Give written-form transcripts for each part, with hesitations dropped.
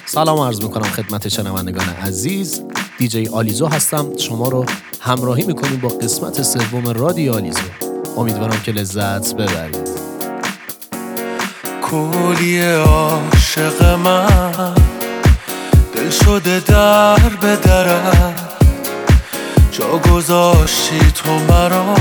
سلام عرض میکنم خدمت شنوندگان عزیز. دیجی آلیزو هستم. شما رو همراهی میکنیم با قسمت سوم رادیو آلیزو. امیدوارم که لذت ببرید. کلی عاشق من دل شده در به درت، جا گذاشتی تو مرا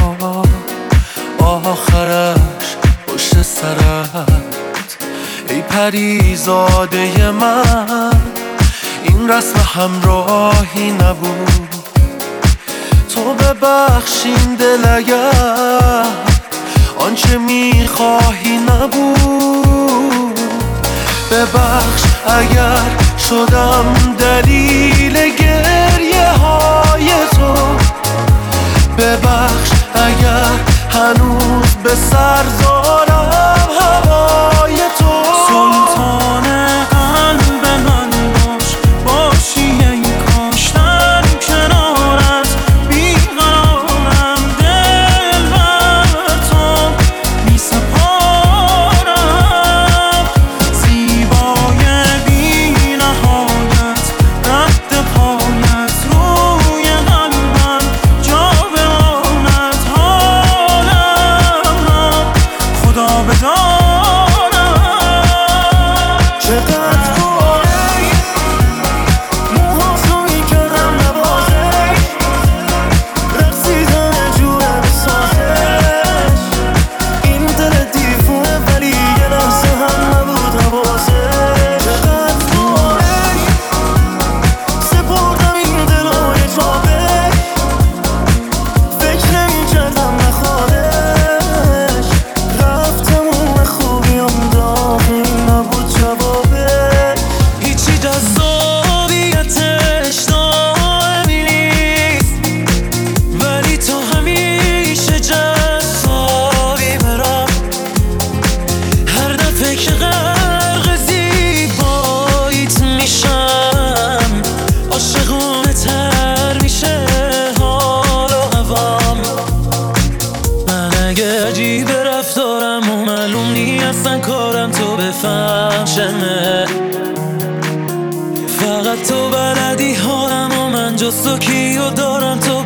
آخرش پشت سرت. ای پریزاده من این رسم همراهی نبود، تو ببخشین دل اگر آنچه میخواهی نبود. ببخش اگر شدم دلیل گریه های تو، ببخش اگر هنوز به سر دارم هوای تو. سلطان قلب من باش، باشی ای کاش در کنارت بیقرارم، دل بر تو می سپارم. زیبای بی نهایت رد پایت روی قلبم جا بماند، حالم را خدا بدان. فقط تو بلدی حالم و من جز تو کیو دارم تو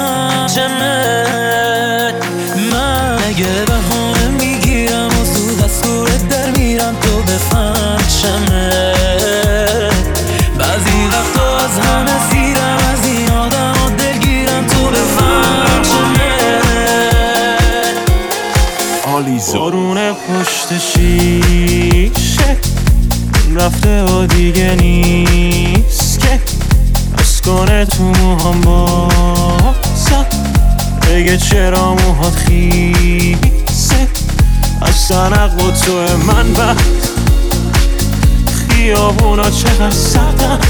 بفهمه. من اگه بهونه میگیرم و زود از کورت در میرم تو بفهمه. بعضی وقتا از همه سیرم، از این آدم و دلگیرم تو بفهمه. آلیزو بارون پشت شیشه رفته و دیگه نیست که از کنه تو موهام بازم بگه چرا موهات خیسه. از سنق و تو من بعد خیابونا چقدر سردم،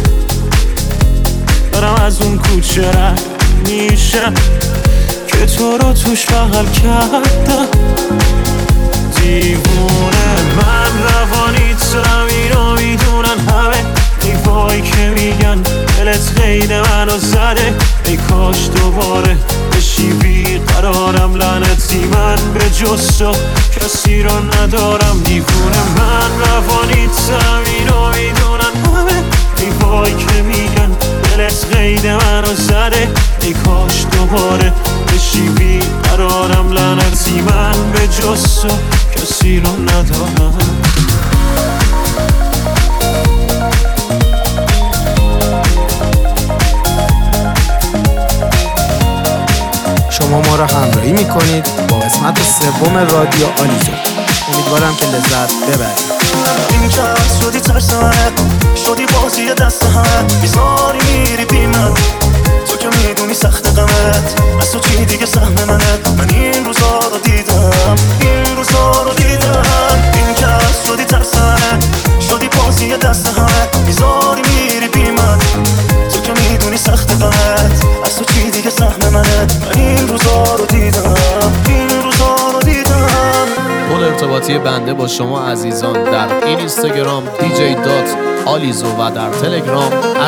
دارم از اون کوچه رد میشم که تو رو توش بغل کردم. دیوونه من روانیتم، اینو میدونن همه. ای وای که میگن دلت قید منو زده، ای کاش دوباره بشی بیقرارم. لعنتی من به جز تو کسی رو ندارم. دیوونه من روانیتم، اینو میدونن همه. ای وای که میگن دلت قید منو زده، ای کاش دوباره بشی بیقرارم. لعنتی من به جز تو کسی رو ندارم. شما ما را همراهی میکنید با قسمت سوم رادیو آلیزو. امیدوارم که لذت ببرید. این کس شدی ترس منه، شدی بازی دست همه. بیزاری میری بی من، تو که میدونی سخت غمت. از تو چی دیگه سهم منه. من این روزا رو دیدم، این روزا رو دیدم. این کس شدی ترس منه، شدی بازی دست همه. بیزاری میری بی من، تو که میدونی سخت غمت. از تو چی دیگه سهم منه. من این روزا رو دیدم، این روزا رو دیدم. پل ارتباطی بنده با شما عزیزان در اینستاگرام dj.alizo و در تلگرام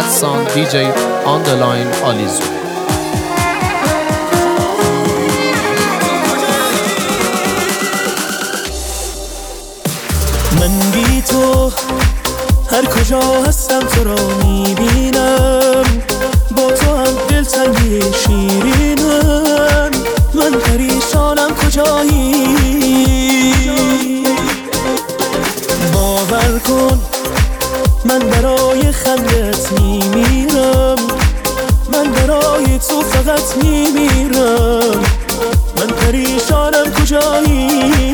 @dj_alizo. من بی تو هر کجا هستم تو را میبینم، با تو هم دلتنگی شیرینم. من پریشانم کجایی، باور کن من برای خندت میمیرم، من برای تو فقط میمیرم. من پریشانم کجایی،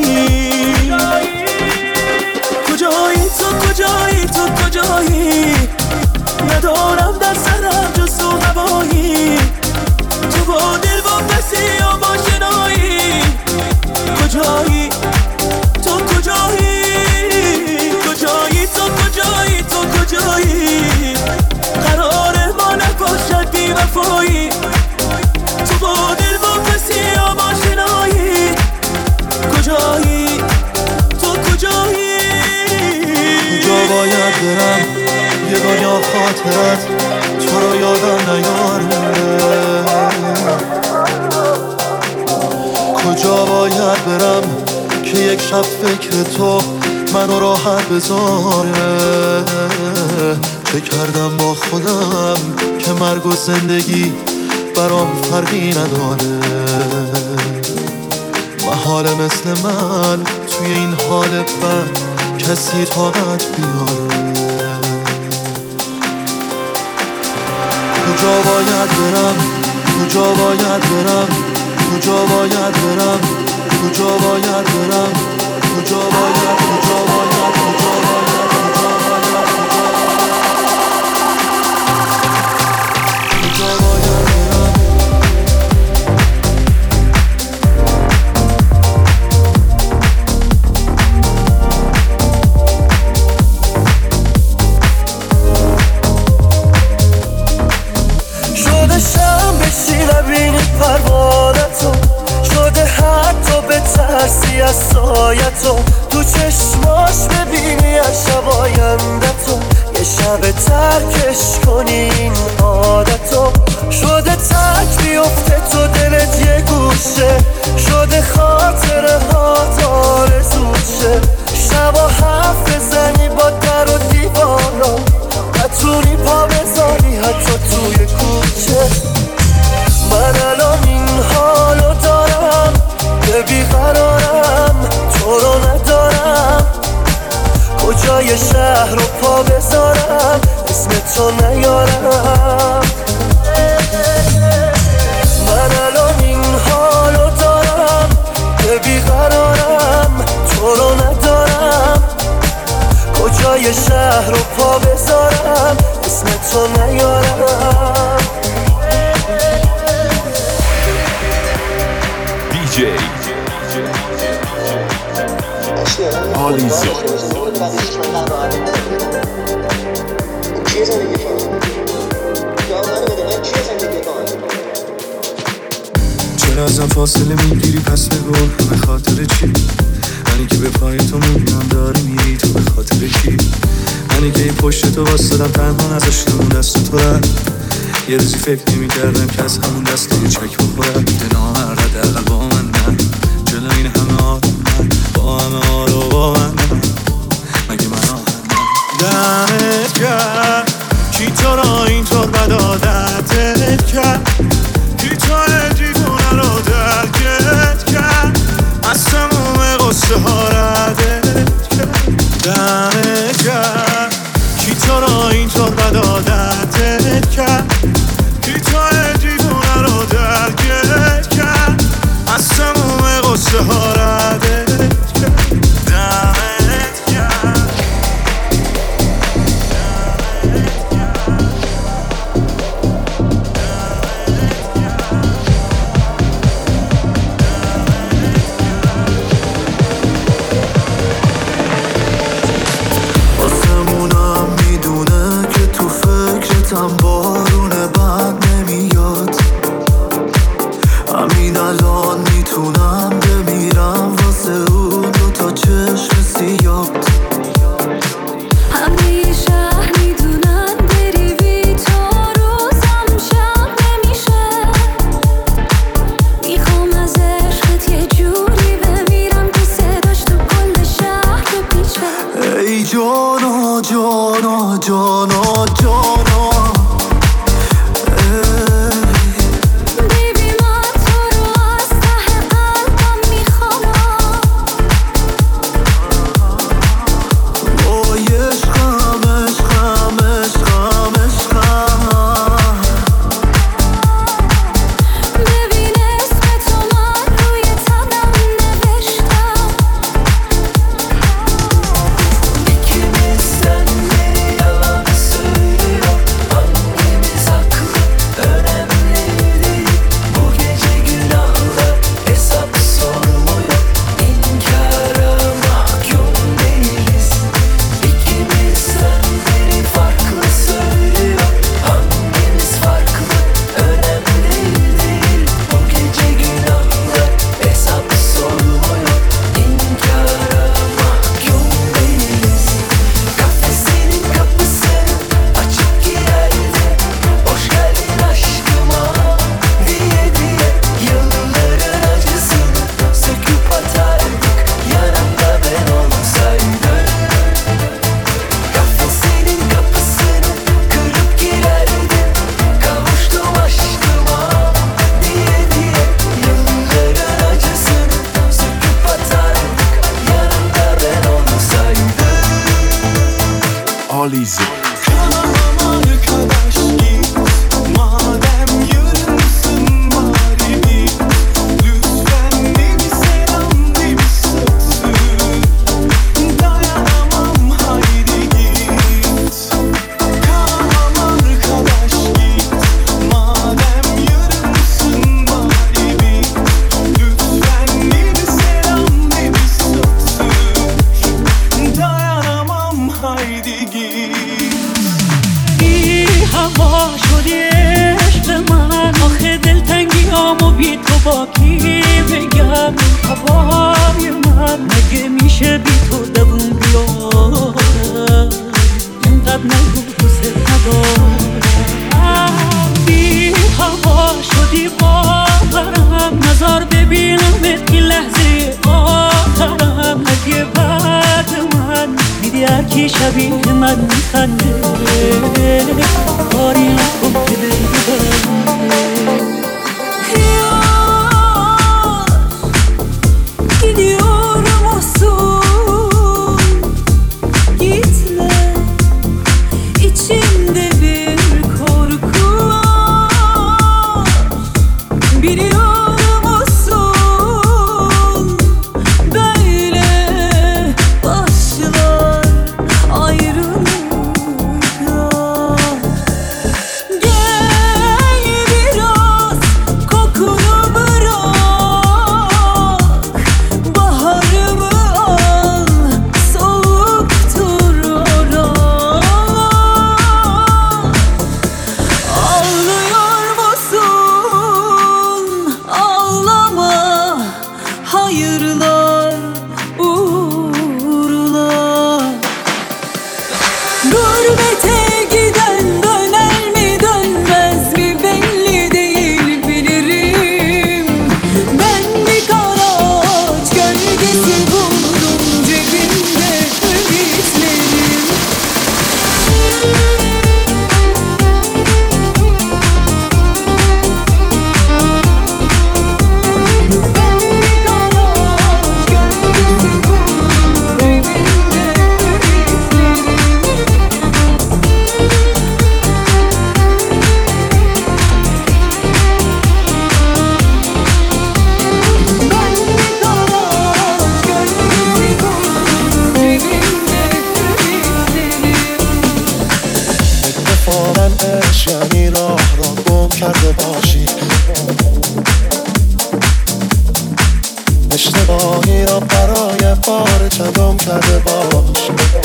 کجایی تو، کجایی تو، کجایی؟ ندارم در سرم جز تو هوایی، تو با دل واپسی یا با شنایی. کجایی تو، کجایی؟ کجایی تو، کجایی تو، کجایی؟ قرار ما نباشد بی وفایی، تو با دل واپسی یا با شنایی. کجایی تو، کجایی؟ کجا باید برم یه دنیا خاطرت تو رو یادم نیاره؟ کجا باید برم که یک شب فکر تو منو راحت بذاره؟ چه کردم با خودم که مرگ و زندگی برام فرقی نداره؟ محاله مثل من توی این حال بد کسی طاقت بیاره. کجا باید برم، کجا باید برم، کجا باید برم، کجا باید برم، کجا باید، کجا باید، کجا باید، کجا باید برم. شده شم بشی نبینی پروانتو، شده حتی به ترسی از سایتو، تو چشماش ببینی از شب آیندتو، یه شب ترکش کنی این عادتو. شده تک بیفته تو دلت یه گوشه، شده خاطره هات آرزوشه، شبا حرف بزنی با در و دیوارا، نتونی پا بذاری حتی توی کوچه. من الان این حالو دارم که بیقرارم، تو رو ندارم. کجای شهر رو پا بذارم اسم تو نیارم؟ من الان این حالو دارم که بیقرارم، تو رو ندارم. کجای شهر رو پا بذارم اسم تو نیارم؟ DJ آلیزو. چرا ازم فاصله میگیری پس بگو به خاطر چی؟ منی که به پای تو میبینم داری میری تو به خاطر کی؟ منی که این پشت تو واسدم تنها نذاشتم اون دست تو رد، یه روزی فکر نمی‌کردم که از همون دست یه چک بخورم. دلام مرد اقل با من نه، جلو این همه آدم من با همه آرو با من نه، مگه من آهنم؟ دمت کرد کی تو را اینطور بد عادتت کرد، کی تو دیوونه رو درکت کرد، از تموم قصه ها ردت کرد. دمت کرد کی تو را اینطور بد عادتت کرد، کی تو دیوونه رو درکت کرد، از جانا جانا Alize. شبیه من میخنده کاری نکن که gidiyorum olsun gitme içimde bir korku var biliyorum olsun böyle başlar ayrılık اشتباهی را برای بار چندم کرده باش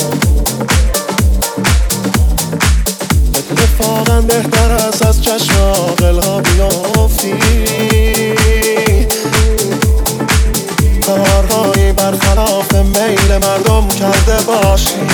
اتفاقا بهتر از چشم عاقل‌ها بیافتی کارهایی برخلاف میل مردم کرده باشی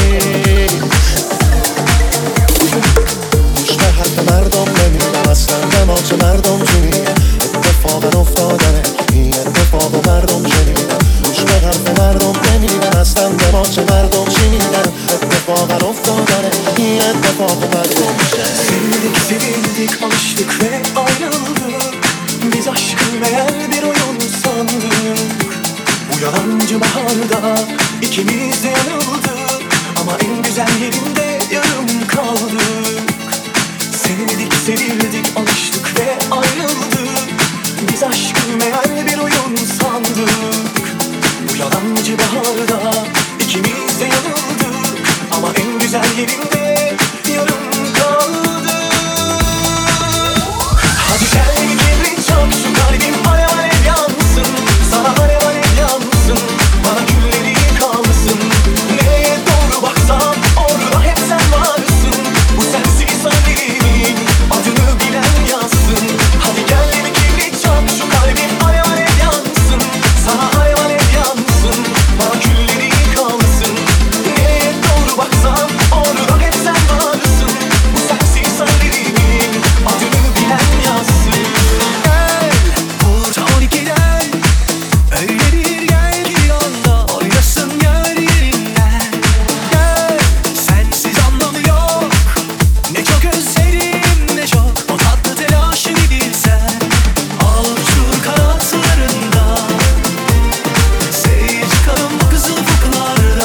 گوش به حرف مردم نمیدم اصلا به ماچه مردم جونیه اتفاقا افتادنه این اتفاق مردم شنیدن گوش به حرف مردم نمیدن اصلا به ماچه مردم شنیدن اتفاقا افتادنه این Sevdik, sevildik, alıştık ve ayrıldık. Biz aşkı meğer bir oyun sandık. Bu yalancı baharda ikimiz de yanıldık. Ama en güzel yerinde yarım kaldık. Sevdik, sevildik, alıştık ve ayrıldık. Biz aşkı meğer bir oyun sandık. Bu yalancı baharda ikimiz de yanıldık. Ama en güzel yerinde yarım kaldık. Hadi gel kibrit çak, şu kalbim alev alev yansın. Sana alev alev yansın, bana gülleri kalsın. Neye doğru baksam orada hep sen varsın. Bu sensiz hallerin adını bilen yazsın. Hadi gel kibrit çak, şu kalbim alev alev yansın. Sana alev alev yansın, bana gülleri kalsın. Neye doğru baksam orada hep sen varsın. Bu sensiz hallerin adını bilen yazsın. Gel burada 12'den öyle bir gel ki yolda oynasın yer yerinden. Gel sensiz anlamı yok. Ne çok özledim ne çok o tatlı telaşı bilirsen. Al uçur kanatlarında, seyir çıkalım bu kızıl ufuklarda.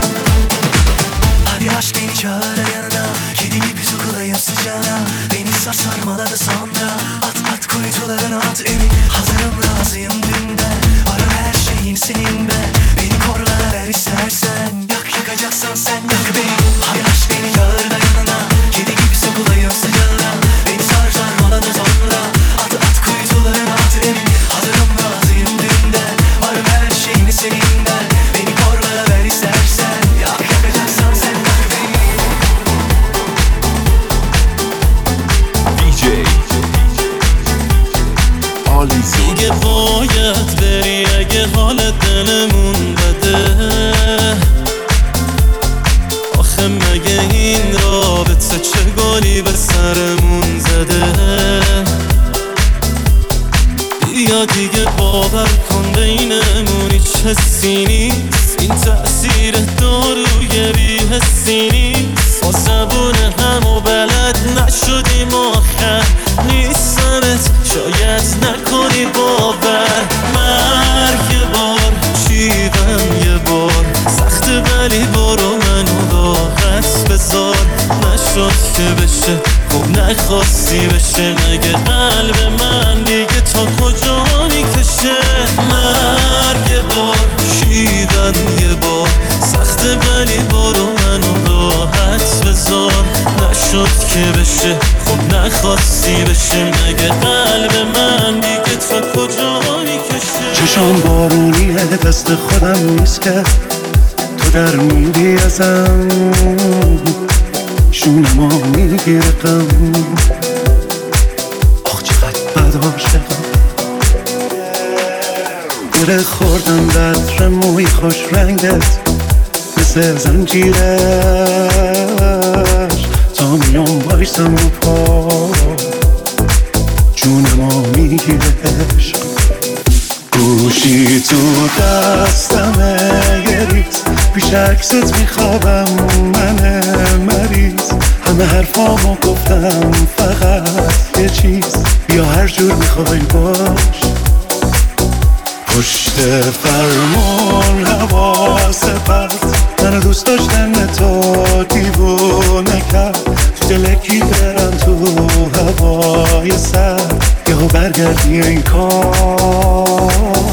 Hadi aşk beni çağır yanına, kedi gibi sokulayım sıcağına. Beni sarsarmaladı sonra, at kuytularına at emin. Hazırım razıyım dünden, varım her şeyin senin ben. Beni korla ver istersen, yakacaksan sen yak beni. Hadi aşk beni çağır yanına, kedi gibi sokulayım sıcağına. Beni sarsarmaladı sonra, at kuytularına at emin. Hazırım razıyım dünden, varım her şeyin senin ben. Beni korla ver istersen, yakacaksan sen yak beni. دیگه باید بری اگه حال دلمون بده. آخه مگه این رابطه چه گلی به سرمون زده. بیا دیگه باور کن بینمون هیچ حسی نیست. این تأثیر داروی بی‌حسی نیست. با زبون همو بلد نشدیم آخر نیستمت شاید نکنی باور. مرگ یه بار شیوم یه بار سخت ولی برو منو راحت بذار. نشد که بشه خب نخواستی بشه. مگه قلب من دیگه تا کجا میکشه. مرگ یه بار شیوم یه بار سخت ولی برو منو راحت بذار. نشد که بشه خب نخواستی بشه. مگه قلب من دیگه تا کجا میکشه. چشام بارونیه دست خودم نیست که تو در میری ازم. شونمو میگیره غم، آخ چقدر بد عاشقم. گره خوردم به عطر موی خوش رنگت مثل زنجیرش. تا میام بایستم رو پا جونمو میگیره عشق. گوشی تو دستمه یه ریز پیش عکست میخوابم من مریض. همه حرفامو گفتم فقط یه چیز، بیا هر جور میخوای باش. پشت فرمون حواس پرت منو دوست داشتن تو دیوونه کرد. تو دلکی برم تو هوای سر یهو برگردی این کار.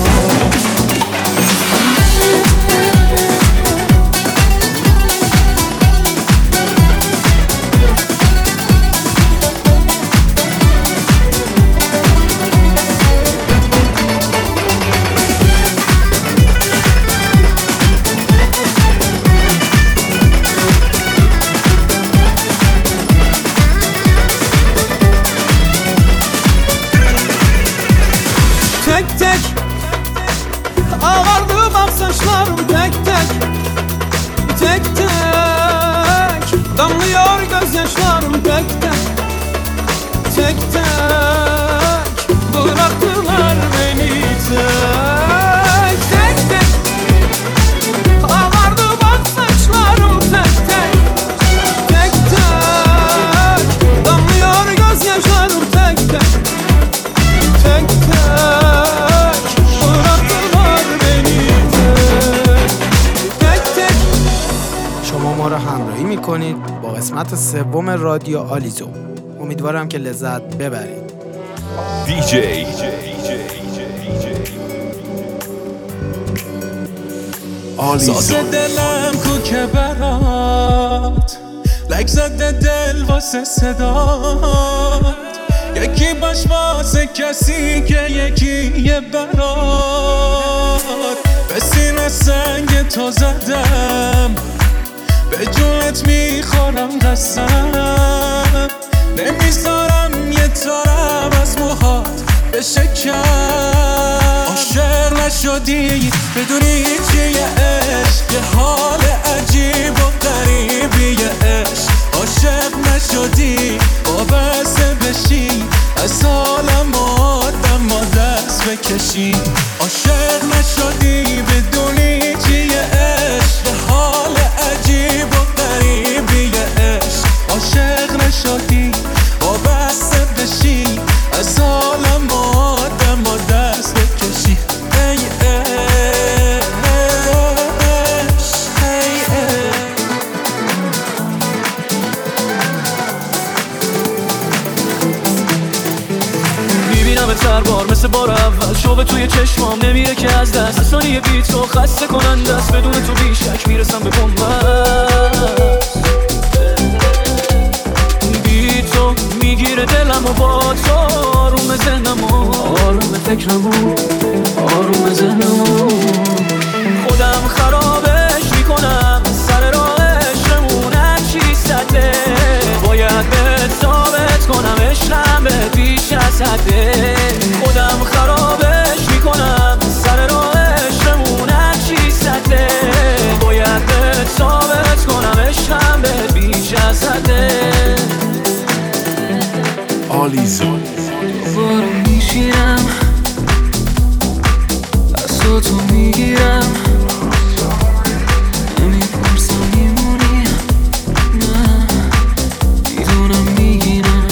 Tek tek ağardı bak saçlarım tek tek. Tek tek damlıyor gözyaşlarım tek tek. Tek tek bıraktılar beni tek. Tek tek ağardı bak saçlarım tek tek. Tek tek قسمت سوم رادیو آلیزو. امیدوارم که لذت ببرید. دیجی آلیزو. ساز دلم کو که برات لک زده دل واسه صدات، یکی باش واسه کسی که یکی یه برات. به سینه سنگ تو زدم، به جونت میخورم قسم، نمیذارم یه تارم از موهات بشه کم. عاشق نشدی بدونی چیه عشق، یه حال عجیب و غریبیه عشق. عاشق نشدی وابسته بشی، از حالم آدم دست بکشی. عاشق نشدی بدونی چیه عشق، یه حال عجیب و غریبیه عشق. عاشق نشدی وابسته بشی، از حالم آدم دست بکشی. ای میبینم هر بار مثل بار اول، شوق توی چشمام نمیره که از دست. ثانیه بی تو خسته کننده است، بدون تو بیشک میرسم به بنبست. بی تو میگیره دلم و با تو آروم ذهنم و آروم فکرم و آروم ذهنم و خودم خرابش میکنم سر راه عشقمون. هرچی سده باید بهت ثابت کنم، عشقم بهت بیش از حده. خودم خرابش میکنم سر راه عشقمون. هرچی سده باید بهت ثابت کنم، عشقم بهت بیش از حده. آلیزو. دوباره میشینم دستو تو میگیرم، نمیپرسم میمونی نه، میدونم میگیرم.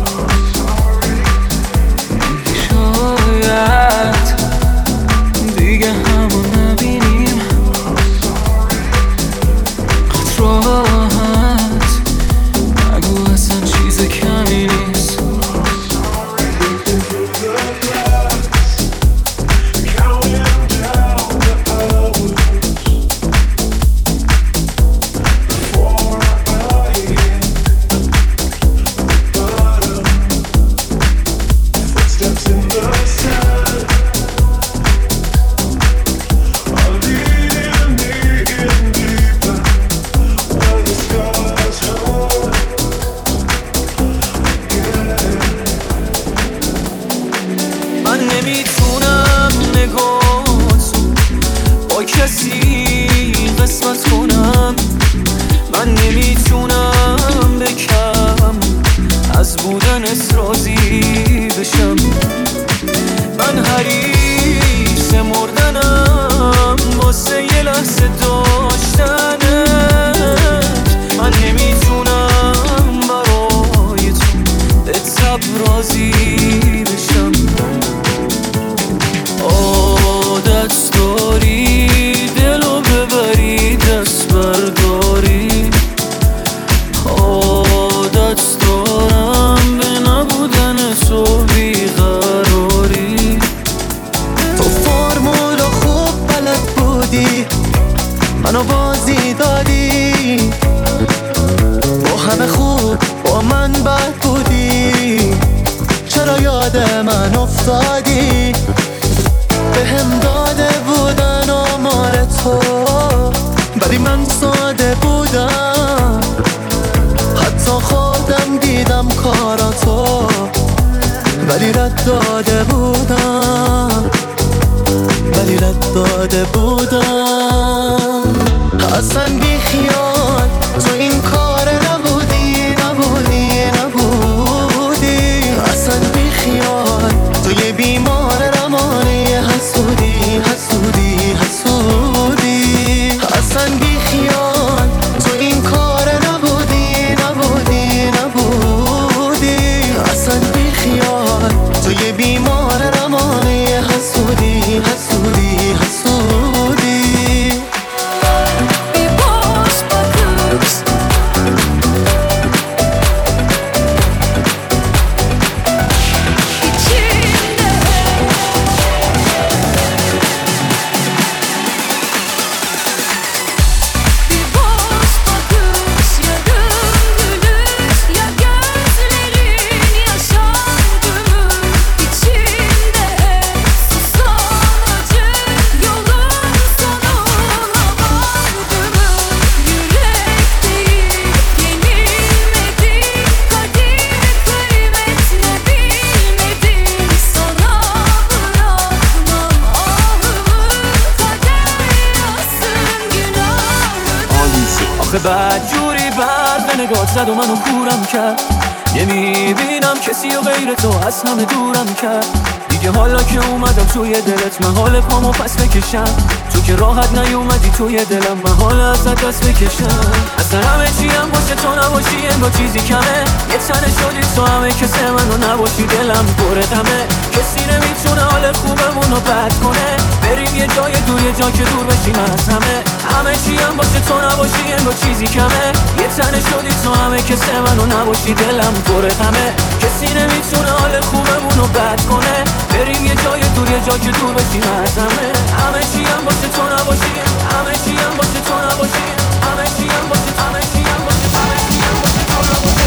شاید دیگه همو نبینیم، راحت نگو اصلا چیز کمی نیست. منو بازی دادی، با همه خوب با من بد بودی. چرا یاد من افتادی؟ بهم داده بودن آمار تو، ولی من ساده بودم. حتی خودم دیدم کاراتو، ولی رد داده بودم، ولی رد داده بودم. اصلا بی خیال تو این کار نبودی، نبودی، نبودی. اصلا بی خیال تو یه بیمار روانی حسودی، حسودی، حسودی. اصلا بی خیال تو این کار نبودی، نبودی، نبودی. اصلا بی خیال تو یه بیمار روانی حسودی، حسودی، حسودی. بی باز اومد و منو کورم کرد. نمیبینم کسی و غیر تو از همه دورم کرد. دیگه حالا که اومدم توی دلت من حال پامو پس بکشم. تو که راحت نیومدی توی دلم من حال ازت دست بکشم. اصلا همه چیم باشه تو نباشی انگار چیزی کمه. یه تنه شدی تو همه کسی منو نباشی دلم پر غمه. کسی نمیتونه حال خوبمونو بد کنه. بریم یه جای دور یه جا که دور بشیم از همه چیم باشه تو نباشی انگار چیزی کمه. یه تنه شدی تو همه کسی منو نباشی دلم پر غمه. کسی نمیتونه حال خوبمونو بد کنه. بریم یه جای دور یه جا که دور بشیم از همه چیم باشه تو نباشی. همه چیم باشه تو نباشی. همه چیم باشه همه چیم باشه همه چیم باشه تو نباشی.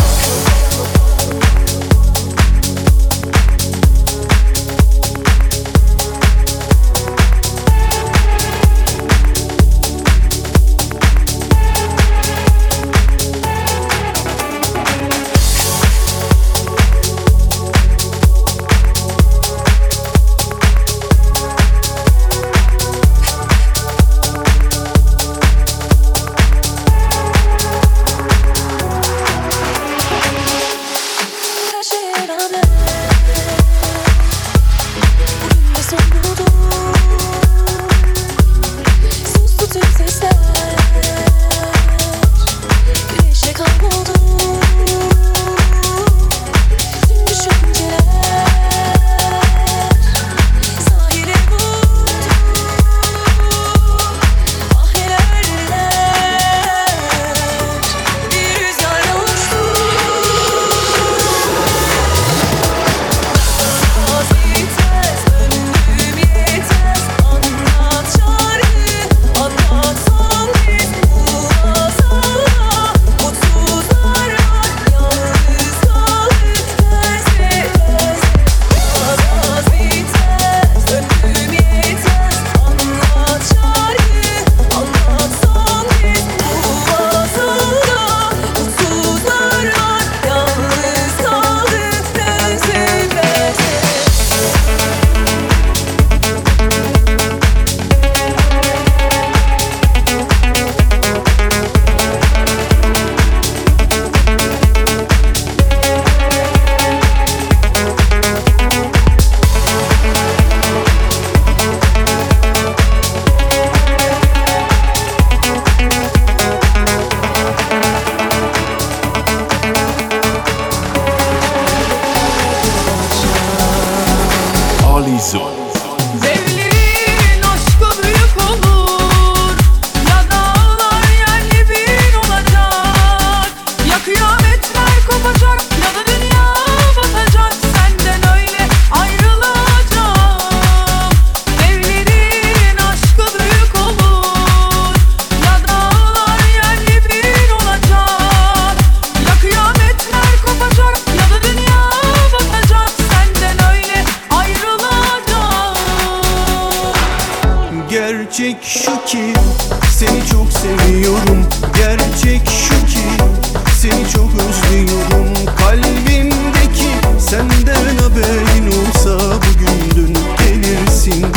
Gerçek şu ki seni çok seviyorum. Gerçek şu ki seni çok özlüyorum. Kalbimdeki senden haberin olsa bugün dönüp gelirsin.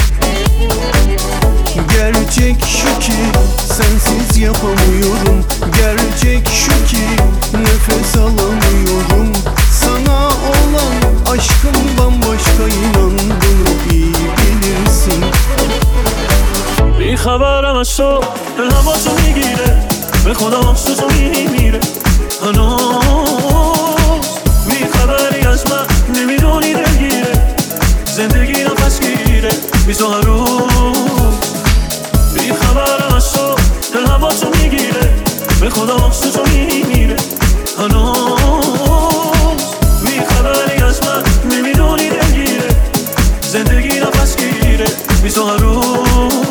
Gerçek şu ki sensiz yapamıyorum. Gerçek şu ki nefes alamıyorum. Sana olan aşkım bambaşka, inan bunu iyi bilirsin. بی خبرم از تو دلم با تو میگیره، به خدا مخصوص و میمیره. هنوز بی خبری از من نمیدونی دلگیره. زندگی نفس گیره بی تو هر روز. بی خبرم از تو دلم با تو میگیره، به خدا مخصوص و میمیره. هنوز بی خبری از من نمیدونی دلگیره. زندگی نفس گیره بی تو هر روز.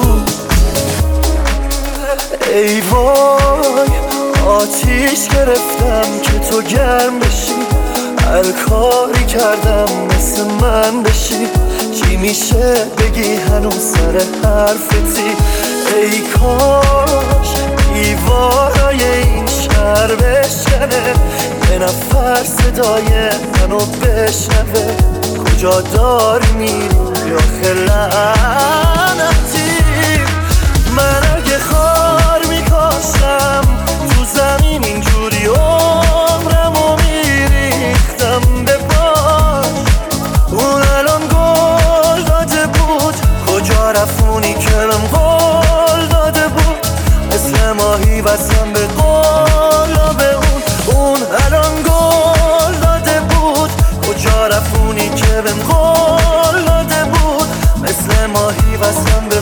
ای وای آتیش گرفتم که تو گرم بشی. هر کاری کردم مثل من بشی. چی میشه بگی هنوز سر حرفتی؟ ای کاش دیوارای این شهر بشکنه، یه نفر صدای منو بشنوه. کجا داری میری آخه لعنتی؟ من اگه خار میکاشم تو زمین اینجوری ماهی وصلم به قلاب اون الان گل داده بود. کجا رفونی که بهم قول داده بود؟ مثل ماهی وصلم به